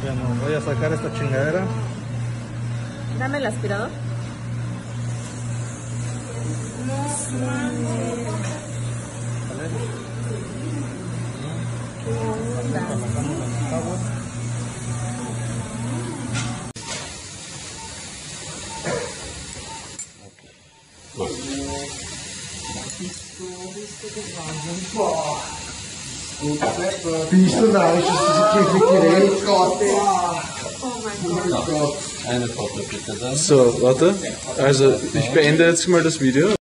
Bueno, voy a sacar esta chingadera. Dame el aspirador. Bist du neidisch, dass du diese Gerät Gott? Eine Foto bitte dann. So, warte. Also, ich beende jetzt mal das Video.